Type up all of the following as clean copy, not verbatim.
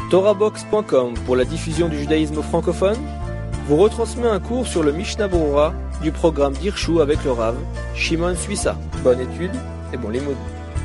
TorahBox.com pour la diffusion du judaïsme francophone vous retransmet un cours sur le Mishnah Berurah du programme d'Irshu avec le Rav Shimon Suissa. Bonne étude et bon limoud.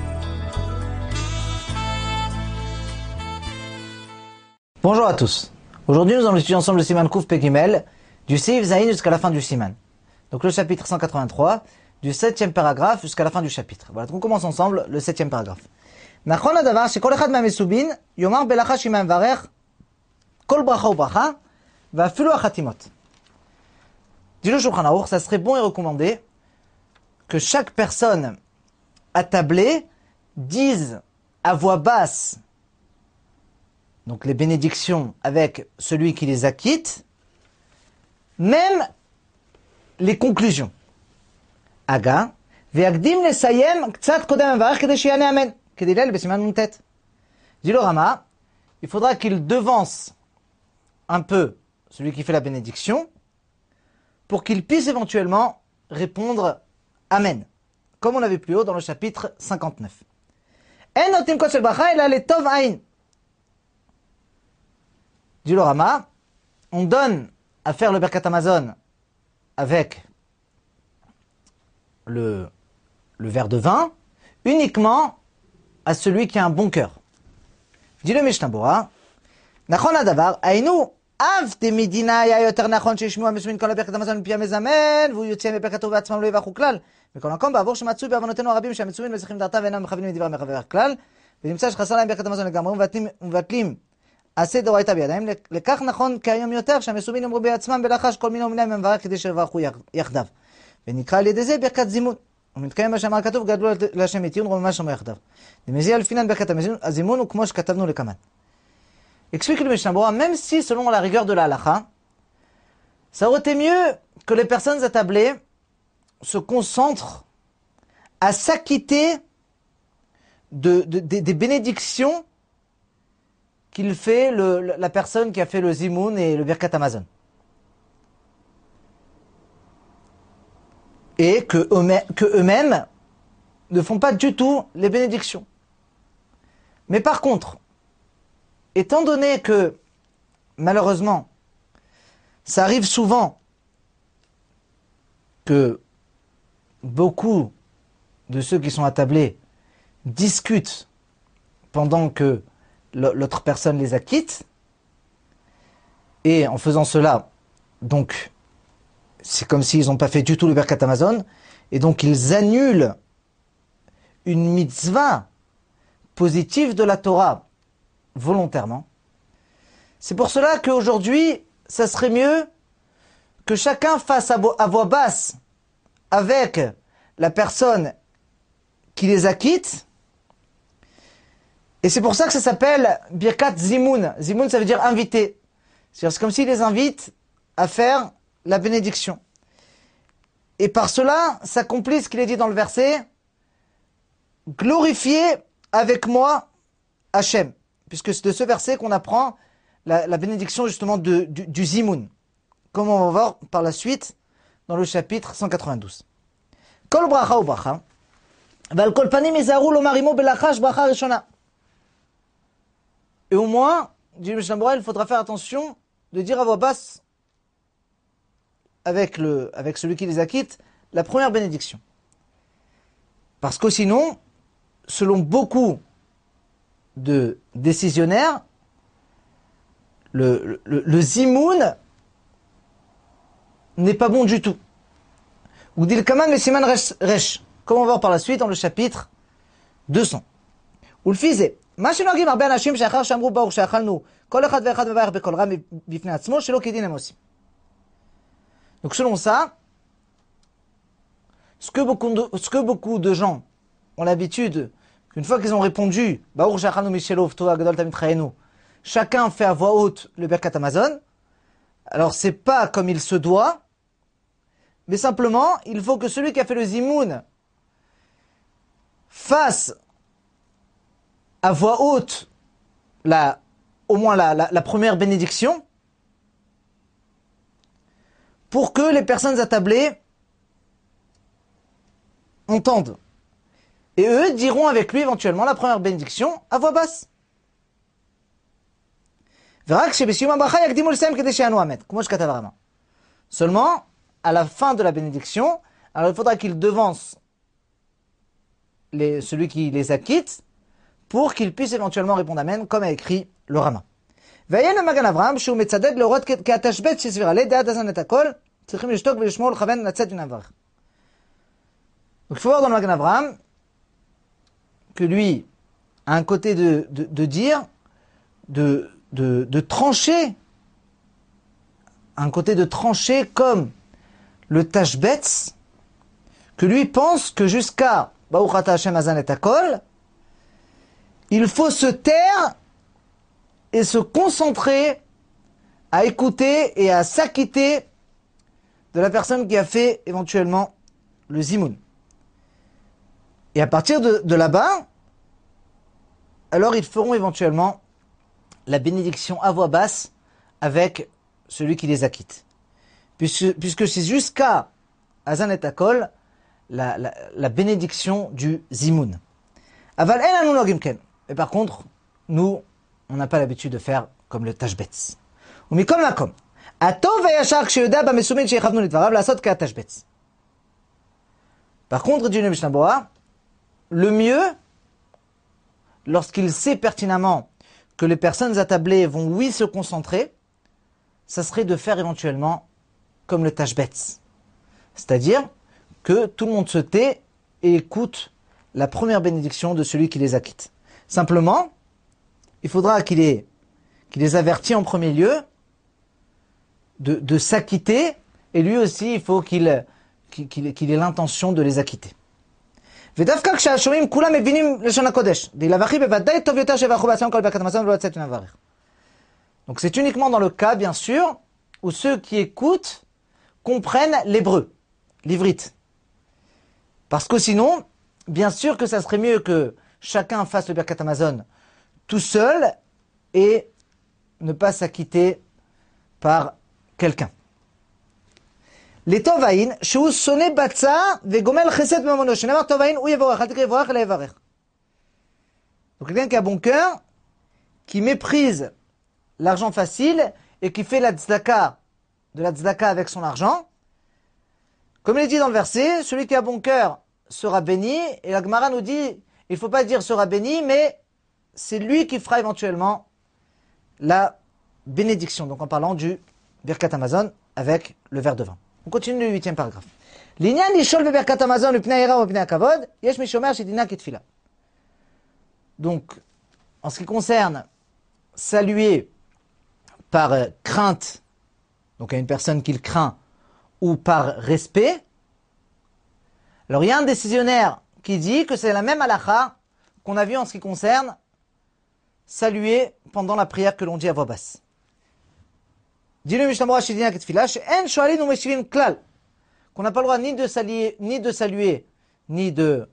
Bonjour à tous. Aujourd'hui, nous allons étudier ensemble le Siman Kouf Pegimel, du Seif Zayin jusqu'à la fin du Siman. Donc le chapitre 183, du 7e paragraphe jusqu'à la fin du chapitre. Voilà, donc on commence ensemble le 7e paragraphe. Nachon hadavar shekol echad מהמסובין יאמר בלכה שמא מברך כל ברכה וברכה ואפילו החתימות. Dit le Shulchan Aruch, ça serait bon et recommandé que chaque personne attablée dise à voix basse donc les bénédictions avec celui qui les acquitte, même les conclusions. Aga, ve'akdim lesayem ktsat kodem mevarech kedei sheyane amen. Kedei lel besiman nuntet. Dit le Rama, il faudra qu'il devance un peu celui qui fait la bénédiction pour qu'il puisse éventuellement répondre amen, comme on l'avait plus haut dans le chapitre 59. En notim kot shel bracha ela letov ain. Dit le Rama, on donne à faire le Birkat Hamazon avec le verre de vin uniquement à celui qui a un bon cœur. Dit le Mishnah Berurah, Nachon hadavar, aynu av de medina ya yoter nachon sheyishmu hamesumim kol Birkat Hamazon mpi hamezamen והוא יוצא מברכתו בעצמם לא יברכו כלל. מכל מקום בעבור שמצוי בעוונותינו הרבים שהמצויים מזכירים דעתם ואינם מכוונים לדברי המחבר כלל, ונמצא שחסר להם ברכת המזון לגמרי ומבטלים עשה דאורייתא בידיים, לכך נכון כהיום יותר שהמסובין יאמרו בעצמם בלחש כל מיני ומיני מברך כדי שיברכו יחדיו. ונקרא על ידי זה ברכת זימון. ומתקיים מה שאמר כתוב גדלו להשם עתיון רוממה שומר יחדיו. דמזיע לפינן ברכת הזימון הוא כמו שכתבנו לקמן. Explique le Mishnah Berurah, même si selon la rigueur de la halakha, ça aurait été mieux que les personnes attablées se concentrent à s'acquitter des bénédictions qu'il fait la personne qui a fait le Zimoun et le Birkat Hamazon. Et que eux-mêmes ne font pas du tout les bénédictions. Mais par contre, étant donné que, malheureusement, ça arrive souvent que beaucoup de ceux qui sont attablés discutent pendant que l'autre personne les acquitte, et en faisant cela, donc, c'est comme s'ils n'ont pas fait du tout le Birkat Hamazon, et donc ils annulent une mitzvah positive de la Torah volontairement. C'est pour cela qu'aujourd'hui, ça serait mieux que chacun fasse à voix basse avec la personne qui les acquitte. Et c'est pour ça que ça s'appelle Birkat Zimoun. Zimoun, ça veut dire inviter. C'est comme s'il les invite à faire la bénédiction. Et par cela, s'accomplit ce qu'il est dit dans le verset, glorifiez avec moi Hachem. Puisque c'est de ce verset qu'on apprend la bénédiction justement du Zimoun. Comme on va voir par la suite dans le chapitre 192. Kol bracha ou bracha, val kol panim izaru lomar imo belachash bracha rishona. Et au moins, dit le Mishnah Berurah, il faudra faire attention de dire à voix basse avec celui qui les acquitte la première bénédiction. Parce que sinon, selon beaucoup de décisionnaires, le zimoun n'est pas bon du tout. Ou dit le kaman le siman resh, comme on va voir par la suite dans le chapitre 200. Ou le fizé. מה שנוהגים הרבה אנשים שאחר שאמרו ברוך שאכלנו כל אחד ואחד מברך בקול רם בפני עצמו שלא כדין הם עושים. Donc selon ça, ce que beaucoup de gens ont l'habitude, qu'une fois qu'ils ont répondu ברוך שאכלנו משלוב תורה גדול תמיד חיינו, chacun fait à voix haute le Birkat Hamazon. Alors c'est pas comme il se doit, mais simplement il faut que celui qui a fait le Zimoun fasse à voix haute au moins la première bénédiction, pour que les personnes attablées entendent. Et eux diront avec lui éventuellement la première bénédiction à voix basse. Seulement, à la fin de la bénédiction, alors il faudra qu'il devance celui qui les acquitte pour qu'il puisse éventuellement répondre Amen, comme a écrit le Rama. Donc il faut voir dans le Magan Avraham que lui a un côté de dire, de trancher, un côté de trancher comme le Tashbetz, que lui pense que jusqu'à Baruch Ata Hashem Hazan et Akol, il faut se taire et se concentrer à écouter et à s'acquitter de la personne qui a fait éventuellement le Zimoun. Et à partir de là-bas, alors ils feront éventuellement la bénédiction à voix basse avec celui qui les acquitte. Puisque c'est jusqu'à Hazan et Akol la bénédiction du Zimoun. Aval en anu nogim ken. Mais par contre, nous, on n'a pas l'habitude de faire comme le Tashbetz. Ou mikol makom. Atov vayashar ksheyoda b'mesumin sheychavnu lidvarav lasot ka Tashbetz. Par contre, dit le Mishnah Berurah, le mieux, lorsqu'il sait pertinemment que les personnes attablées vont oui se concentrer, ça serait de faire éventuellement comme le Tashbetz. C'est-à-dire que tout le monde se tait et écoute la première bénédiction de celui qui les acquitte. Simplement, il faudra qu'il les avertit en premier lieu de s'acquitter, et lui aussi, il faut qu'il ait l'intention de les acquitter. Donc c'est uniquement dans le cas, bien sûr, où ceux qui écoutent comprennent l'hébreu, l'ivrite. Parce que sinon, bien sûr que ça serait mieux que chacun fasse le Birkat Hamazon tout seul et ne pas s'acquitter par quelqu'un. Les Tovaïn, Shou Soné Batsa, Vegomel Chesed Mamono, Shenemar Tovaïn, ou Yevorach, Altikre Yevorach, et Yevarech. Donc quelqu'un qui a bon cœur, qui méprise l'argent facile et qui fait la tzedaka, de la tzedaka avec son argent, comme il est dit dans le verset, celui qui a bon cœur sera béni, et la Gemara nous dit, il ne faut pas dire sera béni, mais c'est lui qui fera éventuellement la bénédiction. Donc en parlant du Birkat Hamazon avec le verre de vin. On continue le 8e paragraphe. L'inyan lishol beBirkat Hamazon upnei hira ou upnei hakavod, yesh mishomer shedina ketfila. Donc, en ce qui concerne saluer par crainte, donc à une personne qu'il craint, ou par respect, alors il y a un décisionnaire qui dit que c'est la même halakha qu'on a vu en ce qui concerne saluer pendant la prière que l'on dit à voix basse. Dit le Mishnah Berurah shedina ketfila, she'en shoalin ou meshivin klal, qu'on n'a pas le droit ni de saluer, ni de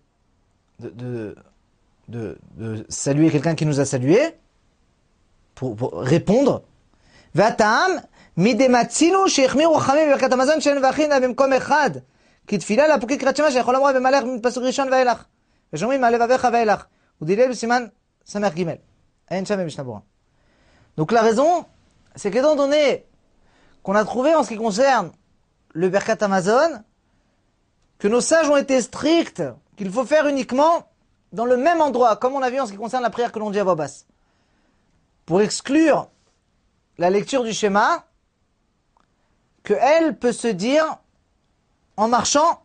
saluer quelqu'un qui nous a salué, pour répondre. V'atam, midematzinu sheichmiru chachamim beBirkat Hamazon she'en vachin b'mkom echad, ki tefila lapukik krat shema sheyachol lomar b'malach mipasuk rishon va'elach, v'shomrim ma'alev avecha va'elach, u'dilel b'siman samer gimel. Ayin shem Mishnah Berurah. Donc la raison, c'est qu'étant donné qu'on a trouvé en ce qui concerne le Birkat Hamazon, que nos sages ont été stricts, qu'il faut faire uniquement dans le même endroit, comme on a vu en ce qui concerne la prière que l'on dit à voix basse. Pour exclure la lecture du schéma, qu'elle peut se dire en marchant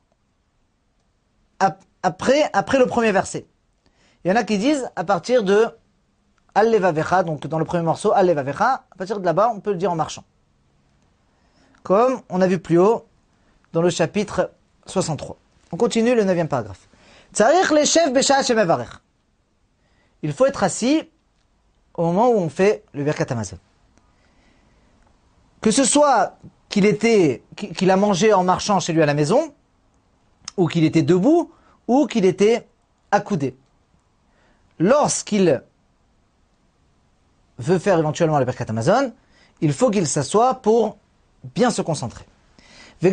après le premier verset. Il y en a qui disent à partir de Al-Levavecha, donc dans le premier morceau, Al-Levavecha, à partir de là-bas, on peut le dire en marchant. Comme on a vu plus haut dans le chapitre 63. On continue le 9e paragraphe. Tzarich leshev b'sha'a shemevarech. Il faut être assis au moment où on fait le Birkat Hamazon. Que ce soit qu'il a mangé en marchant chez lui à la maison, ou qu'il était debout, ou qu'il était accoudé. Lorsqu'il veut faire éventuellement le Birkat Hamazon, il faut qu'il s'assoie pour bien se concentrer. Et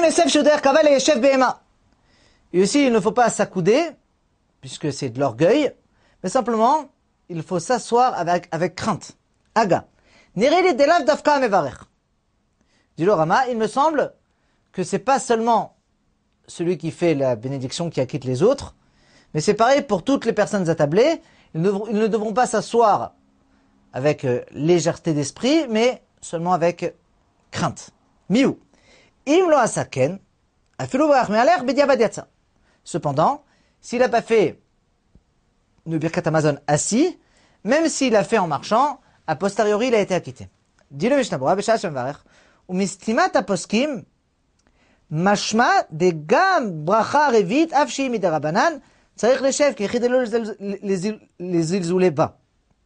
aussi, il ne faut pas s'accouder, puisque c'est de l'orgueil, mais simplement, il faut s'asseoir avec crainte. Aga. Nirili delav dafka mevarech. Dit le Rama, il me semble que c'est pas seulement celui qui fait la bénédiction qui acquitte les autres, mais c'est pareil pour toutes les personnes attablées. Ils ne devront pas s'asseoir avec légèreté d'esprit, mais seulement avec crainte. Miou. Im lo asaken, afilu barach me'alech bediavad yatsa. Cependant, s'il n'a pas fait le Birkat Hamazon assis, même s'il l'a fait en marchant, a posteriori, il a été acquitté. Dit le Mishnah Berurah, B'sha'at shemevarech, u'mistimat haposkim, mashma de gam bracha revit, af shehi midarabanan, tzarich leshev, ki yechid elo lezilzoulei ba.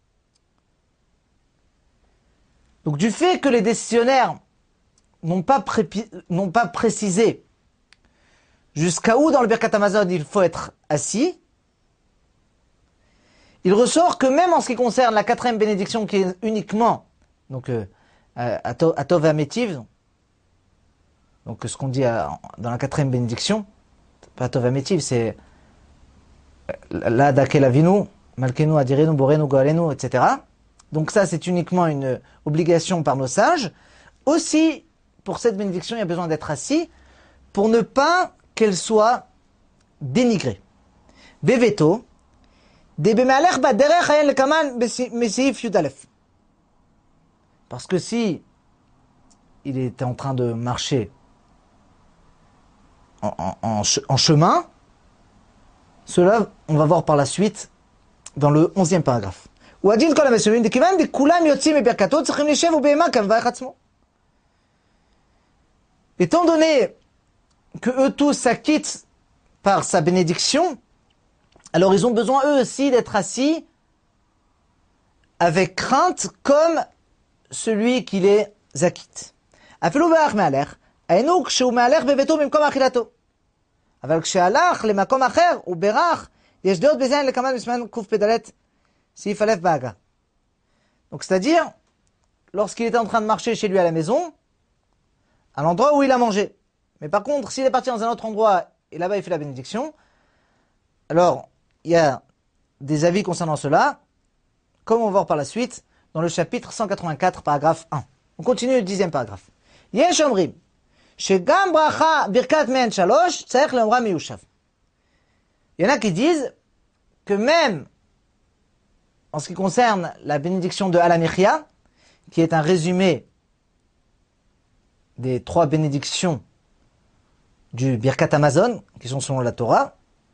Donc, du fait que les décisionnaires n'ont pas précisé jusqu'à où dans le Birkat Hamazon il faut être assis, il ressort que même en ce qui concerne la quatrième bénédiction qui est uniquement donc Atov et Amétiv, donc ce qu'on dit dans la quatrième bénédiction, pas Atov et Amétiv, c'est la Dakel Avinu, Malkenu Adirenu, Borenu, Goalenu, etc. Donc ça c'est uniquement une obligation par nos sages. Aussi, pour cette bénédiction, il y a besoin d'être assis pour ne pas qu'elle soit dénigrée. Beveto, parce que si il est en train de marcher en chemin, cela, on va voir par la suite dans le 11e paragraphe. Étant donné que eux tous s'acquittent par sa bénédiction, alors ils ont besoin eux aussi d'être assis avec crainte comme celui qui les acquitte. אפילו באח מהלך, היינו כשהוא מהלך בביתו במקום אכילתו. אבל כשהלך למקום אחר, הוא ברך, יש דעות בזין לקמד בסימן קפ"ד, סעיף א' בהגה. Donc c'est-à-dire, lorsqu'il était en train de marcher chez lui à la maison, à l'endroit où il a mangé. Mais par contre, s'il est parti dans un autre endroit et là-bas il fait la bénédiction, alors il y a des avis concernant cela, comme on va voir par la suite, dans le chapitre 184, paragraphe 1. On continue le 10e paragraphe. Yesh omrim, shegam bracha birkat men shalosh, tzarech leomra miyushav. Il y en a qui disent que même en ce qui concerne la bénédiction de Alamichia, qui est un résumé des 3 bénédictions du Birkat Hamazon, qui sont selon la Torah,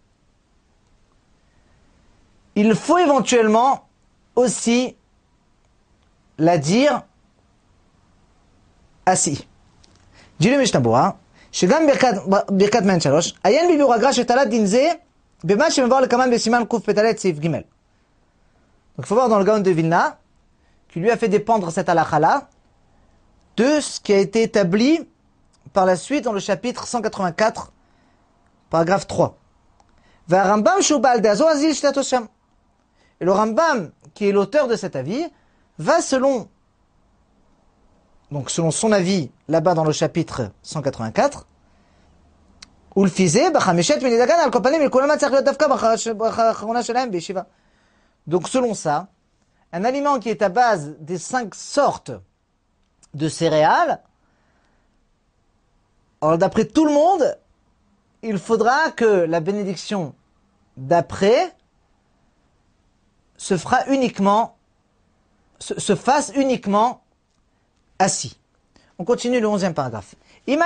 il faut éventuellement aussi la dire assis. Dit le Mishnah Berurah, שגם ברכת מעין 3, עיין ביביאור הגר"א שתלת דין זה, במה שמבואר לקמן בסימן קפ"ד סעיף ג'. Donc il faut voir dans le Gaon de Vilna, qui lui a fait dépendre cette halakha-là, de ce qui a été établi par la suite dans le chapitre 184, paragraphe 3. Et le Rambam, qui est l'auteur de cet avis, va selon son avis, là-bas dans le chapitre 184, donc selon ça, un aliment qui est à base des 5 sortes de céréales, alors d'après tout le monde, il faudra que la bénédiction d'après se fasse uniquement assis. On continue le 11e paragraphe.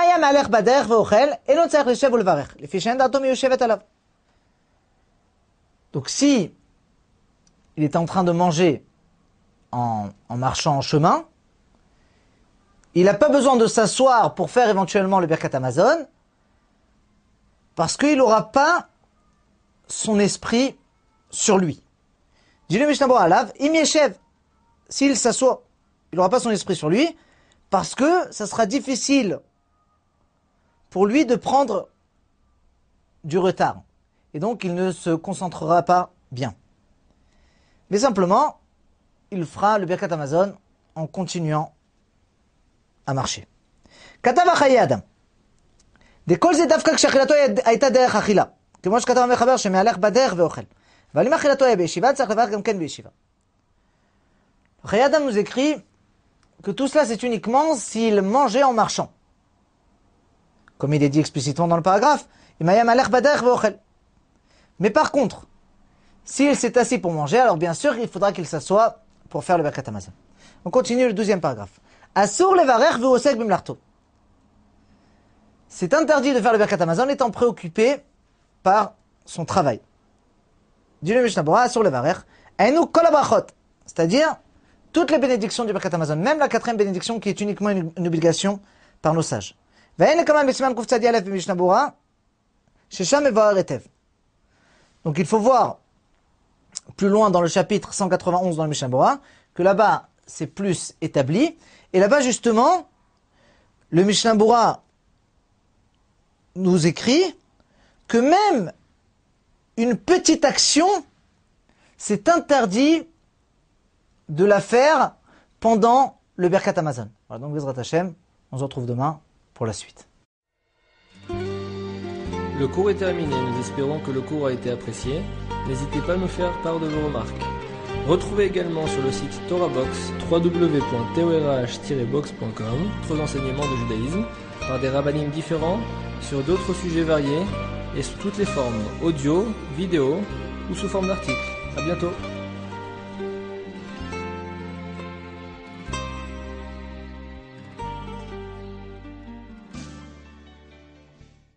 Donc si il est en train de manger en marchant en chemin, il n'a pas besoin de s'asseoir pour faire éventuellement le Birkat Hamazon, parce qu'il n'aura pas son esprit sur lui. Dit le Mishnah Berurah alav, im yeshev, s'il s'assoit, il n'aura pas son esprit sur lui, parce que ça sera difficile pour lui de prendre du retard. Et donc il ne se concentrera pas bien. Mais simplement, il fera le Birkat Hamazon en continuant à marcher. כתב החיי אדם, דכל זה דווקא כשאכילתו הייתה דרך אכילה, כמו שכתב המחבר שמהלך בדרך ואוכל. אבל אם אכילתו היה בישיבה, צריך לברך גם כן בישיבה. חיי אדם nous écrit que tout cela c'est uniquement s'il mangeait en marchant. Comme il est dit explicitement dans le paragraphe, mais par contre, s'il s'est assis pour manger, alors bien sûr, il faudra qu'il s'assoie pour faire le Birkat Hamazon. On continue le 12e paragraphe. Asur levarer ve'osek bimlarto. C'est interdit de faire le Birkat Hamazon étant préoccupé par son travail. Dit le Mishnah Berurah, asur levarer, enu kol habrachot. C'est-à-dire, toutes les bénédictions du Birkat Hamazon, même la 4e bénédiction qui est uniquement une obligation par nos sages. Donc il faut voir plus loin dans le chapitre 191 dans le Mishnah Berurah que là-bas c'est plus établi et là-bas justement le Mishnah Berurah nous écrit que même une petite action c'est interdit de la faire pendant le Birkat Hamazon. Voilà, donc Bezrat Hashem, on se retrouve demain pour la suite. Le cours est terminé, nous espérons que le cours a été apprécié. N'hésitez pas à nous faire part de vos remarques. Retrouvez également sur le site TorahBox www.torah-box.com d'autres enseignements de judaïsme par des rabbinim différents sur d'autres sujets variés et sous toutes les formes audio, vidéo ou sous forme d'articles. À bientôt.